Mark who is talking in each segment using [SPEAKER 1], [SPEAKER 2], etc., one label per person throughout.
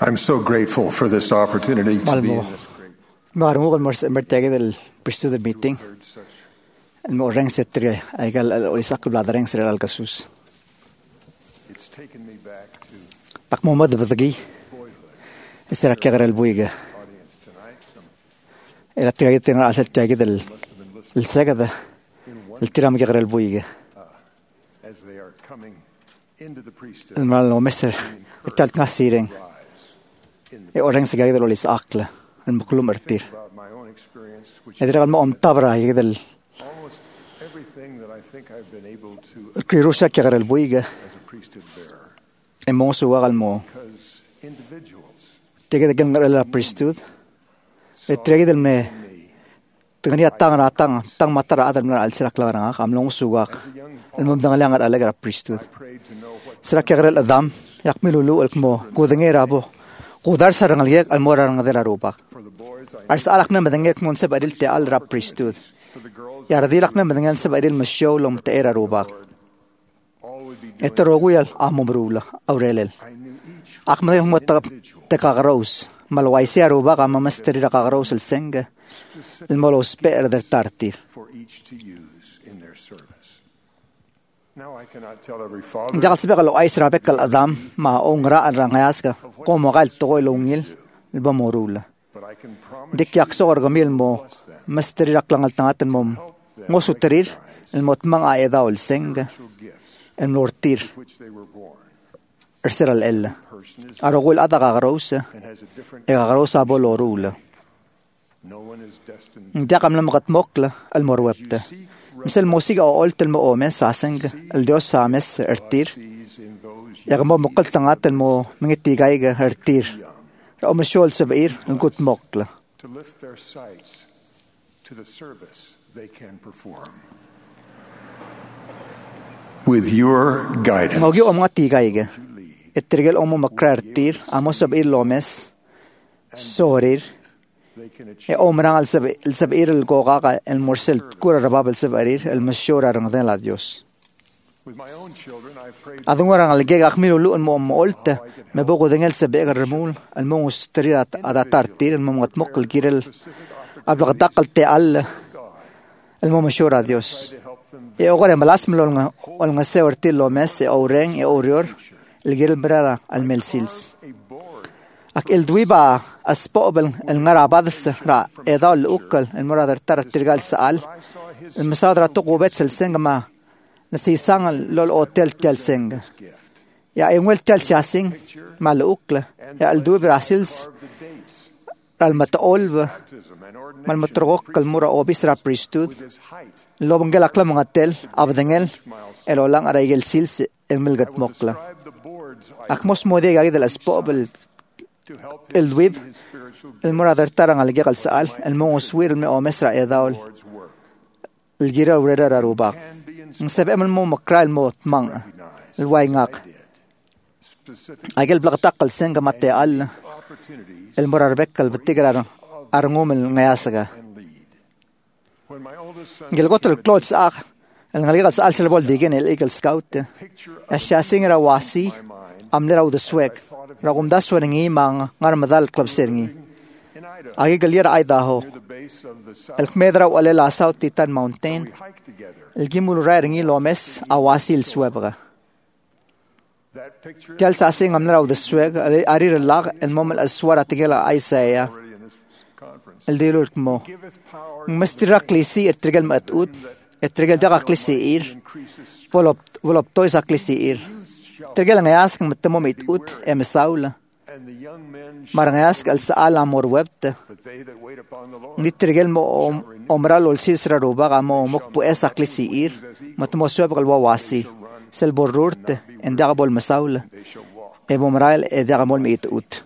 [SPEAKER 1] I'm so grateful for this opportunity to be in this great
[SPEAKER 2] Marungo mertege del priesthood del meeting. El moreng setri aigal oisak bladreng srel al kasus.
[SPEAKER 1] It's taken me back to
[SPEAKER 2] Tak momad badagi. Isra kagar el buiga.
[SPEAKER 1] audience tonight. Some
[SPEAKER 2] El tagi tenga asal tagi del el sagada. El tiram kagar el buiga.
[SPEAKER 1] as they are coming into the priesthood.
[SPEAKER 2] El mal no meser. Italt nasireng. E oreng sagari del olis akla. El mukulum ertir.
[SPEAKER 1] About my own experience, which
[SPEAKER 2] Edra al mo tabra del
[SPEAKER 1] almost everything that I think I've been able to
[SPEAKER 2] kirusa kagar el buiga.
[SPEAKER 1] as a priesthood bearer.
[SPEAKER 2] E mo suwa al mo.
[SPEAKER 1] Because individuals
[SPEAKER 2] Tegi del kagar el priesthood. E tegi del me.
[SPEAKER 1] me
[SPEAKER 2] Tengani tang matara adal na al sirak lawarang ak amlong suwak.
[SPEAKER 1] as a young
[SPEAKER 2] El mum dangalang at alagar priesthood.
[SPEAKER 1] prayed to know what
[SPEAKER 2] Sirak kagar el adam. Yak milulu el mo. Kudengera bo. Kudar sarang aliyak al morang adela rupak.
[SPEAKER 1] for the boys I
[SPEAKER 2] Ars alak na madangek mon sa badil te al rap priesthood.
[SPEAKER 1] for the girls
[SPEAKER 2] Yaradilak na madangan sa badil masyaw lom te era rubak.
[SPEAKER 1] all would be doing.
[SPEAKER 2] Ito roguyal amomrula aurelel.
[SPEAKER 1] I knew each
[SPEAKER 2] Ak madang mo te kagaros. Malway siya rubak ama masteri ra kagaros el senga. El molos per der tartir.
[SPEAKER 1] for each to use in their service. Now I cannot tell every father
[SPEAKER 2] Jakal sibe kalau ais rabek kal adam ma ongra al rangayas ka. Komo gal tokoy longil. Ilba morula.
[SPEAKER 1] but I can promise
[SPEAKER 2] Dik yak so orgamil mo. Masteri rak lang al tangatan mo. Ngosuterir. El motmang aeda ol senga.
[SPEAKER 1] spiritual gifts
[SPEAKER 2] El nortir.
[SPEAKER 1] which they were born.
[SPEAKER 2] Erser al ella.
[SPEAKER 1] Person is
[SPEAKER 2] Arogul ada kagarosa.
[SPEAKER 1] and has a different.
[SPEAKER 2] E kagarosa bolorula.
[SPEAKER 1] No one is destined
[SPEAKER 2] Hindi kam lang makatmokla al morwepta.
[SPEAKER 1] seek
[SPEAKER 2] Misal musik o oltel mo omen saseng. El Dios sames ertir.
[SPEAKER 1] sees in those
[SPEAKER 2] Yak mo mokal tangatal mo mangitigay ga ertir. O masyol sa bair. Ang kutmokla.
[SPEAKER 1] to lift their sights to the service they can perform. With your guidance,
[SPEAKER 2] Ngogi o mga tigay ga.
[SPEAKER 1] you lead.
[SPEAKER 2] Itrigel o mo makrartir. Amo sa bair lomes. Sorir.
[SPEAKER 1] They can
[SPEAKER 2] E
[SPEAKER 1] achieve
[SPEAKER 2] omrang al sabair el kokaka el morsel kura rabab el sabair el masyora rang den la Dios.
[SPEAKER 1] with my own children. I prayed
[SPEAKER 2] Adung orang al geg akmilu lu mo olta me bogo dengel sabe garmul al mo striat adatartir el mo mokal girel abla dakal te al el mo masyora Dios.
[SPEAKER 1] to help them
[SPEAKER 2] E ogore malas mlo nga ol nga sewertil lo mes e oreng e orior el girel brara al melsils.
[SPEAKER 1] a board
[SPEAKER 2] Ak el duiba aspo'bel el ngarabadas ra eda el ukal el moradar tar tirgal saal
[SPEAKER 1] I saw his
[SPEAKER 2] el masadra tuqubet sel sengma nasisang lol hotel tel seng
[SPEAKER 1] gift.
[SPEAKER 2] ya engwel tel sing mal ukla ya el duiba rasils
[SPEAKER 1] Carved the dates,
[SPEAKER 2] al mataolva
[SPEAKER 1] baptism, and ordination
[SPEAKER 2] mal matrok kal mura obisra priesthood
[SPEAKER 1] with his height,
[SPEAKER 2] lobengel akla mga tel abdengel el olang araigel sils el milgat mokla
[SPEAKER 1] describe the boards I
[SPEAKER 2] akmos mode gagi del aspo'bel
[SPEAKER 1] to help
[SPEAKER 2] el
[SPEAKER 1] him
[SPEAKER 2] duib
[SPEAKER 1] see his spiritual
[SPEAKER 2] el moradar tarang al gegal saal el mo swir me o mesra edaol
[SPEAKER 1] Lord's work
[SPEAKER 2] el gira urera rubak
[SPEAKER 1] can be
[SPEAKER 2] ang sabi man mo makral mo tmang
[SPEAKER 1] recognized.
[SPEAKER 2] el way ngak
[SPEAKER 1] Did specific
[SPEAKER 2] agel blaktak kal senga mate al
[SPEAKER 1] opportunities
[SPEAKER 2] el morarbek kal batigar arngum el ngayasaga
[SPEAKER 1] and lead. When my oldest son
[SPEAKER 2] gel gotol clothes ak el ngaligal sa al selbol digen el eagle scout
[SPEAKER 1] picture
[SPEAKER 2] ya shasing ra wasi amle raw the swag ragum daswan ngi mang ngar madal club serngi
[SPEAKER 1] in Idaho
[SPEAKER 2] agi galir Idaho
[SPEAKER 1] near the base of the south,
[SPEAKER 2] el kmedra wala la South Titan Mountain
[SPEAKER 1] we hiked together.
[SPEAKER 2] el gimul ringi lomes awasi el swebga
[SPEAKER 1] That picture
[SPEAKER 2] tel sasing amle raw the swag ari lag el mom el aswara tigela Isaiah
[SPEAKER 1] already in this conference.
[SPEAKER 2] el dilul mo
[SPEAKER 1] Giveth power
[SPEAKER 2] mastira klisi etrigel matut etrigel daga klisi ir
[SPEAKER 1] increases
[SPEAKER 2] volop toys klisi ir trigel ngayas kang matamo mitut emsaula
[SPEAKER 1] and the young men
[SPEAKER 2] marangayas kal saala mor webta
[SPEAKER 1] but they that wait upon the Lord
[SPEAKER 2] ni trigel mo omral ol sisra ruba mo mokpu esa klisi ir matamo sweb kal wawasi sel borrurt en daga bol masaula
[SPEAKER 1] they shall walk.
[SPEAKER 2] e bomral e daga mol mitut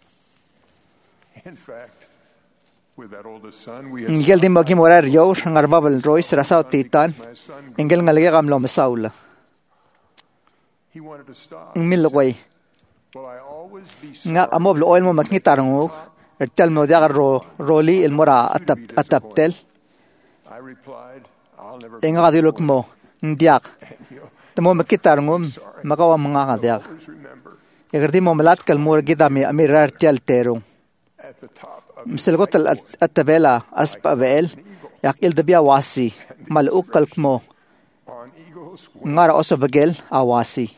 [SPEAKER 1] In fact, with that oldest son, we had
[SPEAKER 2] ngel dim bagi morar yor ngarbabel rois rasaw titan
[SPEAKER 1] my son,
[SPEAKER 2] engel ngalga kam lo masaula
[SPEAKER 1] he wanted to stop.
[SPEAKER 2] ngmilway
[SPEAKER 1] Will I always be
[SPEAKER 2] nga amob lo oil mo maknitarngo ertel mo daga roli el mora ataptel
[SPEAKER 1] I replied, I'll never
[SPEAKER 2] enga kadilok mo ndiak tamo makitarngum makawa mga kadyak
[SPEAKER 1] always remember
[SPEAKER 2] Yagardi mo malat kalmur gida mi amirar tial terong.
[SPEAKER 1] at the top of
[SPEAKER 2] Misalgot at tabela aspa beel yak ildabia wasi maluk kalkmo
[SPEAKER 1] on eagle's wings.
[SPEAKER 2] ngara oso bagel awasi.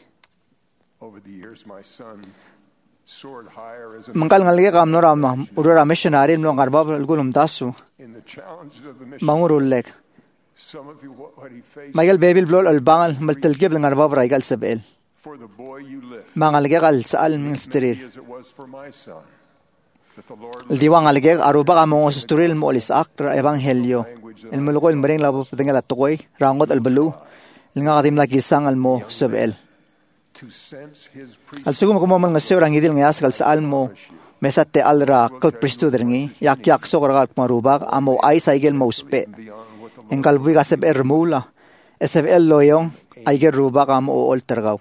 [SPEAKER 1] Over the years, my son soared higher as a
[SPEAKER 2] Mangkal ngalge kam nora urura missionary no ngarbab gulum dasu
[SPEAKER 1] in the challenges of the mission.
[SPEAKER 2] mangurulek.
[SPEAKER 1] Some of you, what he faced
[SPEAKER 2] Magal babil blol al bangal maltilgib ngarbab raigal sabel.
[SPEAKER 1] for the boy you lift,
[SPEAKER 2] Mangalge kal saal min stirir.
[SPEAKER 1] as it was for my son, that the Lord
[SPEAKER 2] Diwang alge aruba ka mo susturil mo olis akra evangelio. El mulko el mering labo patingal atokoy rangot al balu. Nga katim laki sang al mo sabel.
[SPEAKER 1] to sense his
[SPEAKER 2] Al sugum ko mo man ngasyo rang idil ngas kal saal mo mesate al ra kal pristu derngi yak yak so kar marubak amo ay saigel mo uspe.
[SPEAKER 1] beyond what the
[SPEAKER 2] En kalbui ka sab ermula. SFL loyong ay ger rubak amo o oltergaw.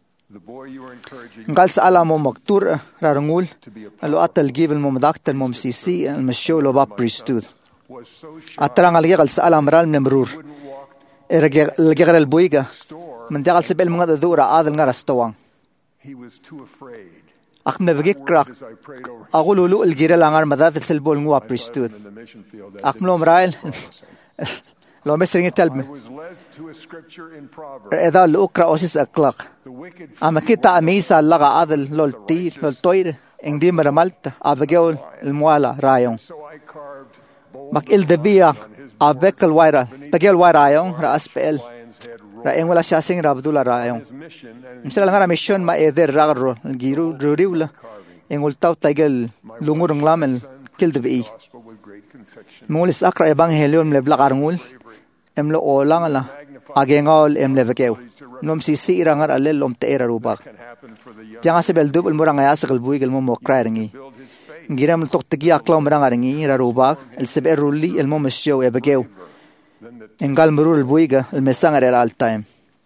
[SPEAKER 1] boy you were encouraging
[SPEAKER 2] Ngal sa ala mo magtur rarangul
[SPEAKER 1] to be a
[SPEAKER 2] alo atal gibel mo madaktal mo msisi al masyo lo ba priesthood.
[SPEAKER 1] was so shy
[SPEAKER 2] Atrang alge kal sa ala maral nemrur.
[SPEAKER 1] wouldn't walk
[SPEAKER 2] Ergegar al buiga.
[SPEAKER 1] store.
[SPEAKER 2] Mendiakal sibel mga dadura adal nga rastawang.
[SPEAKER 1] He was too afraid.
[SPEAKER 2] Ak mebagik krak.
[SPEAKER 1] As I prayed over
[SPEAKER 2] Ako lulu il gira langar madat silbol ngwa priesthood.
[SPEAKER 1] in the mission field, that
[SPEAKER 2] Ak
[SPEAKER 1] didn't
[SPEAKER 2] mlo
[SPEAKER 1] sound
[SPEAKER 2] mrail.
[SPEAKER 1] promising.
[SPEAKER 2] Lo mesring talme.
[SPEAKER 1] I was led to a scripture in Proverbs.
[SPEAKER 2] Eda lu ukra osis aklak.
[SPEAKER 1] The wicked
[SPEAKER 2] Amakita amisa laga adal lol tir lol toir. Engdi maramalta abagyaw il mwala rayong.
[SPEAKER 1] so I carved bold
[SPEAKER 2] Mak il debiya abek al waira. Tagyal waira rayong raas pel.
[SPEAKER 1] lion's head roared.
[SPEAKER 2] Raeng wala siya sing rabdula rayong.
[SPEAKER 1] His mission and
[SPEAKER 2] Misal nga mission ma eder ragro giru ruriwla. Engul taw tagal lungur ng lamel kil debi.
[SPEAKER 1] gospel with great conviction.
[SPEAKER 2] Mulis akra evangelio mleblak arngul. Emlo olang ala. Agengol emlevekew. Nom sisi irangar alel lom teera rubak.
[SPEAKER 1] Can happen for the young.
[SPEAKER 2] Tianga sebel dubul murang ayas kalbui gel mo mokrairingi.
[SPEAKER 1] Build his faith.
[SPEAKER 2] Ngiram tok tegi aklaw murang aringi rarubak. El sebe ruli el mo mesyo ebekew.
[SPEAKER 1] Then the,
[SPEAKER 2] Engal murul buiga el mesangar el all time.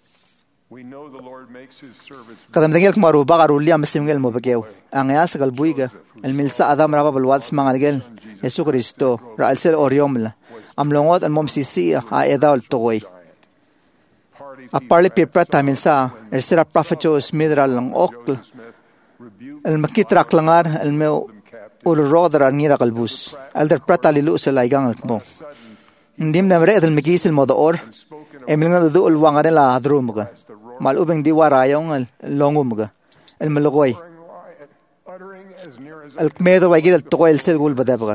[SPEAKER 1] we know the Lord makes his servants
[SPEAKER 2] Kadam dengel kumarubak aruli am simgel mo bekew. Ang ayas kalbuiga el milsa adam raba balwads mangalgel. Yesu Kristo ra el sel oriomla. Amlongot al mom sisi a edal togoy.
[SPEAKER 1] party
[SPEAKER 2] A parli pipra tamin sa ersira propheto smidra lang okl.
[SPEAKER 1] Smith rebuked
[SPEAKER 2] El makitrak langar el meu ulrodra ngira kalbus. Elder prata lilu sa laigang mo. Ndim na mre el magis el modaor. Emil nga du ul wangare la adrum ga. Malubeng diwarayong el longum ga. El melogoy.
[SPEAKER 1] uttering as near as
[SPEAKER 2] El kmedo wagid el tokoy el selgul badabga.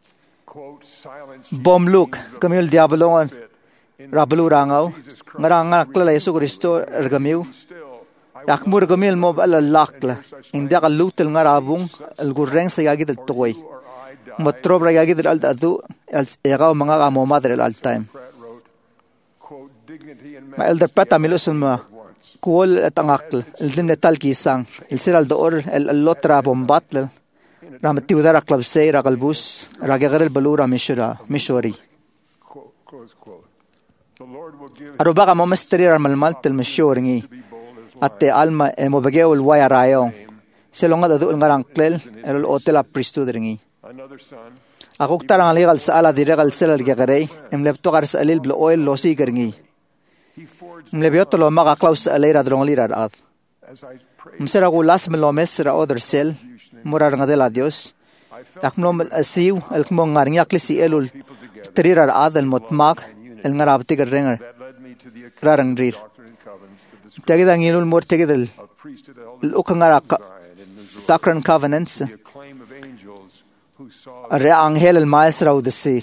[SPEAKER 1] quote silence
[SPEAKER 2] Bom look kamil diabolongan rablu rangaw. Ngaranga klala Yesu Kristo ergamiw.
[SPEAKER 1] still. I
[SPEAKER 2] Yakmur gamil mo ala lakla. India ka lutel nga rabong el gurreng sa yagid el tokoy.
[SPEAKER 1] or I die.
[SPEAKER 2] Motrob ra yagid el adu el ekaw mga kamo madre el all time.
[SPEAKER 1] Pratt wrote quote dignity and
[SPEAKER 2] Ma elder prata milusul ma kuol at angakl el dim netal kisang el siral door el lotra bombatl ramatiwdara klabsay ra kalbus ra gagarel balura mishori.
[SPEAKER 1] quote, close quote. The Lord will give him
[SPEAKER 2] Aruba ka mo misteri ra malmal tel mishoringi
[SPEAKER 1] to be bold as lion.
[SPEAKER 2] atte alma e mo bageo el waya rayong silonga dadu el ngarang klel el hotel a priesthood ringi.
[SPEAKER 1] Another son
[SPEAKER 2] Akuk tarang aligal sa ala diregal sel el gagarey em lepto kar sa alil blo oil losi garngi.
[SPEAKER 1] he forged
[SPEAKER 2] Mlebiot lo makaklaus sa alay ra drong lira at.
[SPEAKER 1] as I prayed.
[SPEAKER 2] Msira ko las melomes ra other cell murar nga dela Dios.
[SPEAKER 1] I felt
[SPEAKER 2] Takmno asiw el kmo ngarnya klisi elul trirar adal motmak el ngarabti garrenger
[SPEAKER 1] that led me to the
[SPEAKER 2] rarang drir.
[SPEAKER 1] Doctrine and Covenants, the description
[SPEAKER 2] Tagida ngilul mor tegidel
[SPEAKER 1] of priesthood elder
[SPEAKER 2] ukangara
[SPEAKER 1] Zion in Missouri,
[SPEAKER 2] Doctrine and Covenants
[SPEAKER 1] the acclaim of angels who saw
[SPEAKER 2] re angel el maestra udesi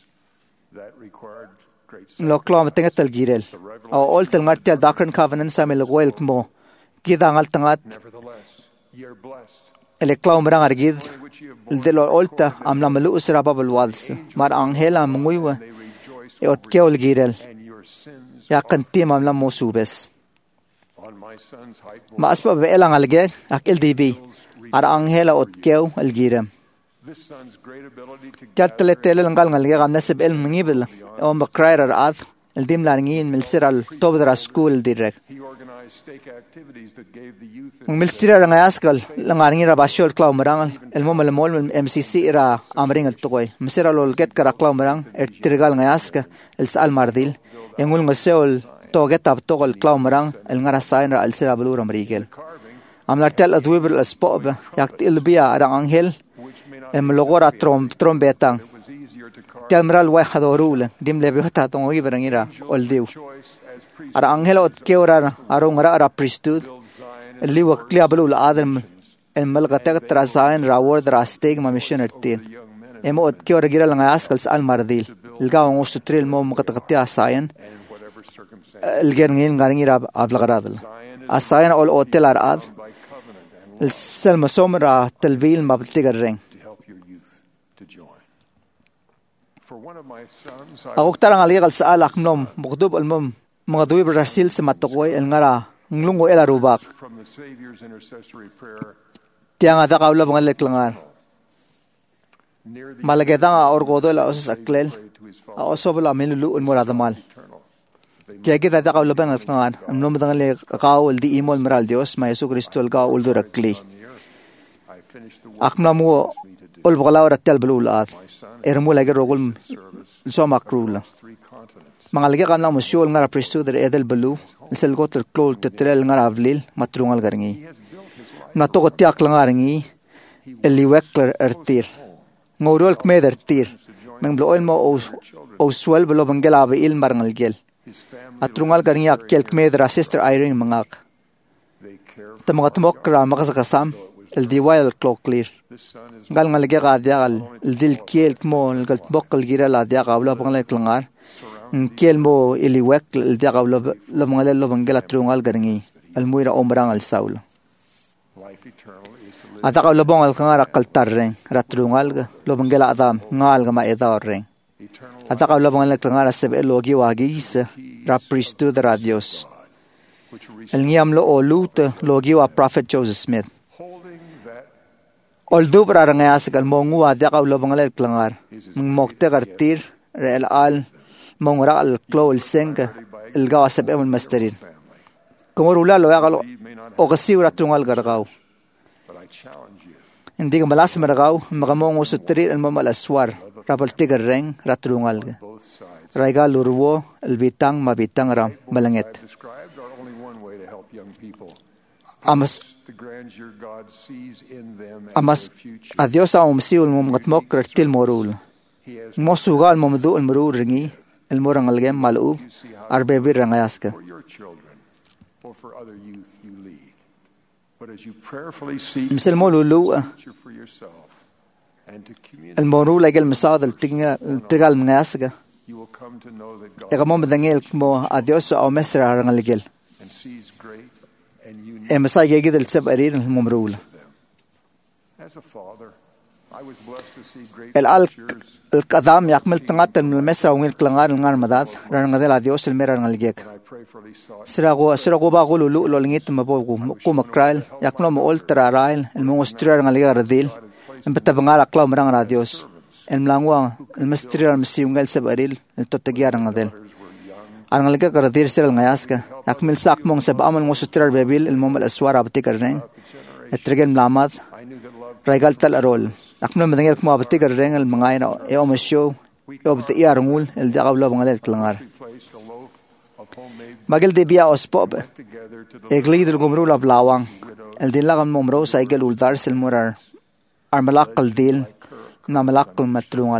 [SPEAKER 1] that required great
[SPEAKER 2] lo klom tengatel girel. O oltel ngartia Doctrine and Covenants sa melgoel kmo kida ngal tangat
[SPEAKER 1] Nevertheless, ye are blessed,
[SPEAKER 2] el klom rang argid
[SPEAKER 1] which ye have
[SPEAKER 2] el
[SPEAKER 1] borne,
[SPEAKER 2] de lo olta am la melu usra babel wads mar angel am nguiwa
[SPEAKER 1] they rejoice
[SPEAKER 2] e ot keol girel
[SPEAKER 1] and your sins
[SPEAKER 2] ya kantim am la mosubes.
[SPEAKER 1] on my son's height.
[SPEAKER 2] Maaspa be elang alge ak LDB ar angela ot keu el girem.
[SPEAKER 1] This son's great ability to
[SPEAKER 2] Katlet tel ngal ngal gam nasib el mngibel o makrairer ad el dim langin mil siral tobdra school direct.
[SPEAKER 1] he organized stake activities that gave the youth
[SPEAKER 2] Mil siral ngayaskal langaring ra basol klaw marang el mom el mol MCC ra amring el tokoy. Msiral ol get kara klaw marang et tirgal ngayaska el sal mardil engul ngaseol toget tab tokol klaw marang el ngara sain ra el sira blur amrigel.
[SPEAKER 1] carving
[SPEAKER 2] Amlartel adwibr al spop yak ilbia arang anghel mlogora trombetang telmral wa hadorul dim lebe hata tong iberangira oldiu ara anghel ot keura arong ara priesthood li wakli abul adam el malgatak trazain raword rasteg ma mission ertin emo ot keura gira langas kals al mardil ilgaw ngosutril mo makatati asayan ilgerngin ngaringira ablagaradal asayan ol hotel arad السلم سومرا تلفيل ما بتقرن أقول على يقال سؤال أكملهم مقدوب المم مقدوب برسيل سماتقوي النرا نلونغو إلى روباك تيان هذا قبل بغلق لنار مالكيتان أورغودو إلى أسس أكلل أصوب لا ميلو المراد مال تيجي هذا قبل بغلق لنار نلوم بغلق قاول دي إيمول مرال ديوس ما يسوع كريستو القاول دركلي أكملمو أول بغلاو رتل بلولات إرمو لقى رجل سوما كرولا مالكي قامنا مسؤول نرا بريستو در إدل بلو نسلقوت الكلول تترل نرا فليل مترونال غرني ناتوق تياك لنغارني اللي وكلر ارتير ngorol kmeder tir meng bloil mo o swel blo bangela be il marngal gel atrungal garnya kel kmeder sister iring mangak tamangat mokra makasakasam el diwail clock clear gal ngalge qadial el dil kel mo gal bokal gira la dia qabla bangal klangar kel mo ili wek el dia qabla lo bangal lo bangela trungal garngi el muira omrang al saul Ataka lobong al kanga rakaltar reng ratrungal lo bangela adam ngal ga maedar reng ataka lobong al kanga sebe logi wagis ra priesthood ra Dios el ngiam lo olut logi wa prophet Joseph Smith oldu pra rangas kal mongu ataka lobong al klangar mokte gartir rel al mongra al klol seng el ga sebe al masterin como rula lo agalo o kasi ratrungal gargaw Hindi ka malas maragaw, makamong usutri ang mamalaswar, rapal tigar reng, ratrungal. Raiga lurwo, albitang, mabitang ram, malangit. Amas, adios ang umsiul mo matmok kertil morul. Mosugal mo madu ang marul ringi, ang murang algem maloob, arbebir rangayas ka. مثل ما لولو المورو لقى المساعد التقال من ناسك إغمام دنيل كمو أديوس أو مسر عرن الجل مساعد يجد السبب أريد الممرول القدام يكمل تنقط من المسر ومن الكلنغار النار مداد رن غدل أديوس المير عرن الجل سرقوا باقولوا لو لنيت ما بوقو قوم كرايل يكنوا مول ترارايل المسترير نغلي رديل بتبغى اقلا مران راديوس الملانوا المسترير مسيونغل سباريل التوتجيار نغدل انا لك ردير سر النياسكا يكمل ساق مون سب امل مسترير بيبيل المم الاسوار ابتي كرنين الترجل ملامات رجال تل رول يكمل مدنيك ما ابتي كرنين المغاينا يوم الشو يوبتي يارمول الجاقبلو بنغلل كلنغار Magel de bia ospop eglider gumrul ab lawang el din lagam momro cycle uldar silmurar armalakal dil na malakal matrungal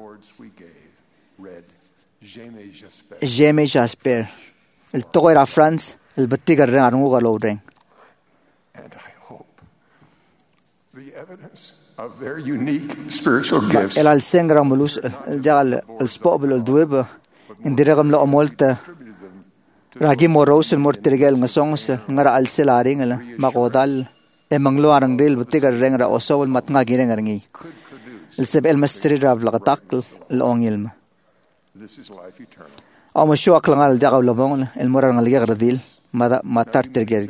[SPEAKER 2] Jamais Jasper el toira France el batigar rangu galodeng
[SPEAKER 1] and I hope the evidence of their unique spiritual gifts
[SPEAKER 2] el al sengra mulus el jagal el spop el dueba indiragam lo amolta Ragi moros el mortirgel ngasongs ngara al selaring la makodal e manglo arang rel butigar rengra osol matnga gireng arngi el seb el mastri rab laqatak el ongilma
[SPEAKER 1] this is life eternal
[SPEAKER 2] ama sho aklangal jagaw lobong el morar ngal yagradil matar tergel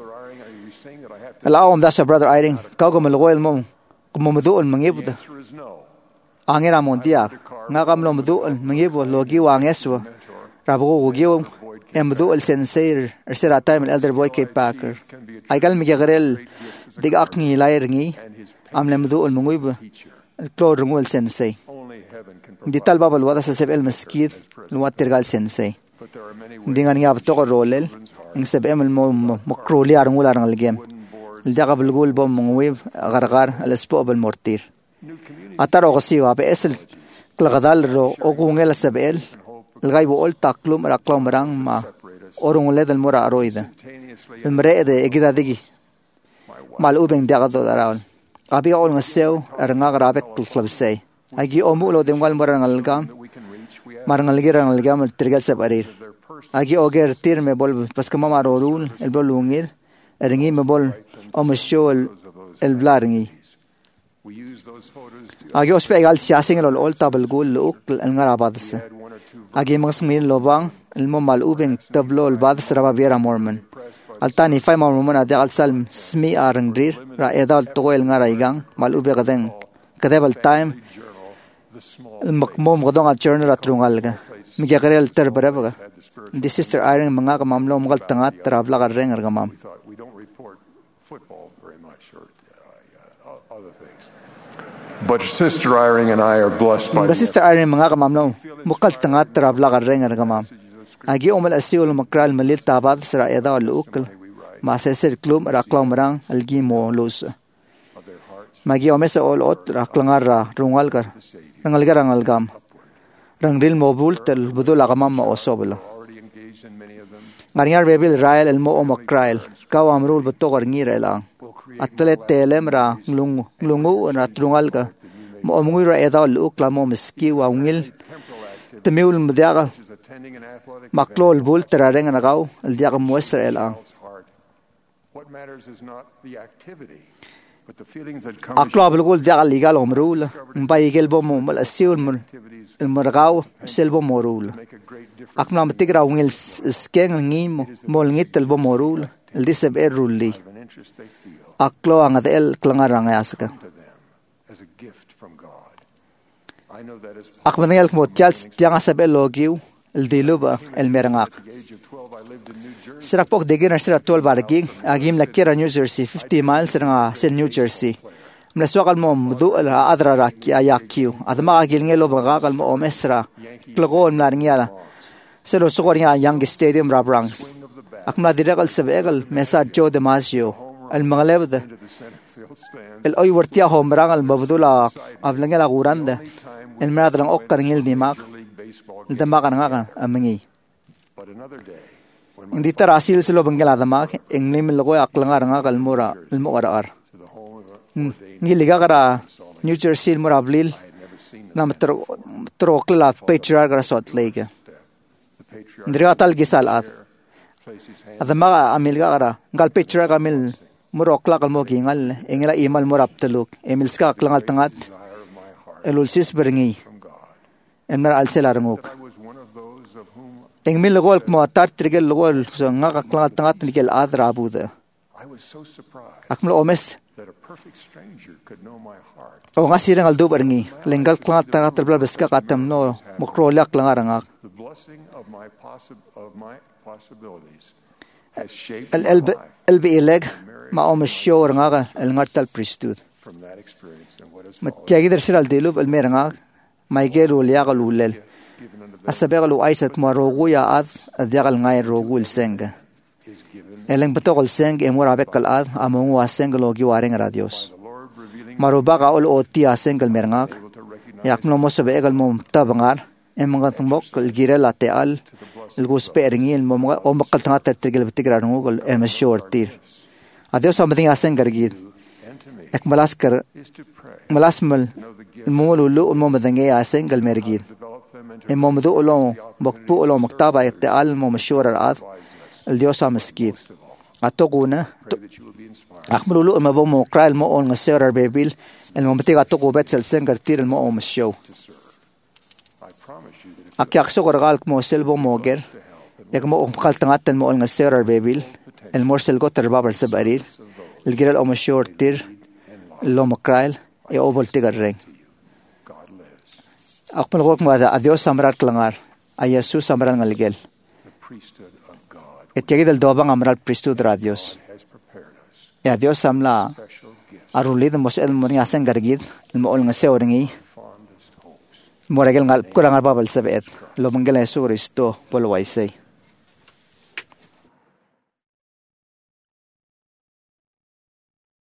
[SPEAKER 2] el awam dasha brother iring kawgo melgoel mom kumumdu el mangibda angira mondia ngakam lo mdu el mangibo logi wangeswa rabo gogiw emdu el sensei ersera time el elder boy Cape Packer aigal migagrel dig akni lairngi amlemdu el mungub el clod rungul sensei di tal babal wada sa seb el maskid luat tergal sensei dingan ngab to rolel ing seb el mo makroli arngul arngal gem الدقة بالقول بوم مغويب غرغار الأسبوع بالمورتير أتارو غسيوا بأسل كالغدال رو أقوغيل سبئل الغايب أول تاقلوم راقلوم رang ما أورون لد المرا أرويدا المرأة إجدا ديجي مالوبين دقة دراول أبي أول نسيو أرنغ رابك الكلبسي أجي أمولو دموال مرا نلقام marangaligira ngalgam trigal sabarir agi oger tir me bol pas kama marorul el bol lungir eringi me bol omusho el blarngi agi ospegal siasing el ol tabel gol uk el ngarabads agi masmin lobang el momal ubeng tablo el bads rababira mormon altani fay mormon ade al salm smi arngrir ra edal to el ngaraigang mal ube gadeng kadebal time المقموم غضون الجورنال أترونغالغا مجاكري التربربغا دي سيستر آيرين منغاق ماملو مغال تنغات ترافلاغ الرين أرغمام
[SPEAKER 1] But Sister Eyring and I are blessed by
[SPEAKER 2] the Sister Eyring منغاق ماملو مغال تنغات ترافلاغ الرين أرغمام أجي أم الأسيو المقرال مليل تاباد سرا إيدا والأوكل مع سيسر كلوم راقلاو مران الجيمو لوس ماجي أمسا أول أوت راقلنغار را رونغالغر rangalgam rangril mobul tel budul agamam ma osobla ngariar bebil rael el mo omakrail kaw amrul butogor ngirela atlet telem ra nglungu na trungalga mo omngui ra edal uklamo miski wa ngil temiul mdiaga maklol bul terareng nagaw el diag muestra ela
[SPEAKER 1] what matters is not the activity
[SPEAKER 2] أقلاب القول دعال لقال أمرول مبايقل بوم الأسيول المرغاو سلبو مورول أقنا متقرأ ونجل سكين نجيم مول نجيت البو مورول الديسب إيرول لي أقلو عن ذيل كلنغار رانغياسك أقنا نجل كموتيال ستيانا سبيل لوغيو الديلوبا المرنغاق سرقوك ديجينا سرق تول باركين أجيم لكيرا نيو جيرسي 50 مايل سرقا سل نيو جيرسي ملسوق الموم ذو الأدرا راكي أياكيو هذا ما أجيل نيلو بغاق الموم إسرا كلغون ملارنيالا سلو سقوريا يانج ستاديوم رابرانكس أكمل ديرقل سبقل مسا جو دماسيو المغلب ده الأي ورتيا هم رانغ المبذولا أبلغلا غوران ده المرادلن أوكر نيل دماغ الدماغ نغاق أمني Hindi tarasil silo banggal adamak engni milogo aklangar nga kalmura ilmoar ngiliga kara New Jersey murablil nam trokla patriarch Salt Lake ndriatal gisal adama amilga kara ngal patriarch amil murokla kalmo gingal engela imal murapteluk emilska aklangal tangat elulsis beringi enmar alselarnguk engmil logol mo tar trigel logol so nga kaklangat tangat nikel adra abuda akmlo omes o nga sirang aldo barngi lengal klangat tangat tabla beska katam no mokrola klangaranga القلب إلك ما أم الشور نعى النارتال بريستود متجدر سر الدلوب الميرنعى ما يجلو لياقل ولل السبيغلو أيسات ما روغو يا أذ الدياقل غير روغو السنج إلين بتوغل سنج إمور عبك الأذ أمو السنج لوجي وارين راديوس ما روباق أول أوتي السنج الميرنعى يأكلو مسبيغل مم تابنغار إمغت مق الجيرلا تال الجوس بيرني المم أو مقل تنات ترجل بتجرانو قل إمشور تير هذا سامدين أسنج رجيل إكملاسكر ملاسمل المول ولو الممدنجي أسنج المرجيل الممدو لو مكبو لو مكتابة يتعال ممشور الأرض الديوسا مسكين أتوقونا أحملوا له ما بوم مقرأ المؤون السير بيبيل الممتيع أتوقو بيت سلسنجر تير المؤون مشيو أكيد أكسر قالك موسل بوموجر يكمو مقال تنات المؤون السير بيبيل المرسل قطر بابر سباريل الجيل الأمشور تير اللو مقرأ يأوبل تيجرين أقبل قولك ماذا أديوس سامرات كلنgar أيسوس سامرات نالجيل اتجد الدوبان أمرال بريستود راديوس يا ديوس ساملا أروليد مسؤول مني أسن غرقيد المؤول نسيورني مورجل نال كورانgar بابل سبعت لو منجل يسوع ريستو بولوايسي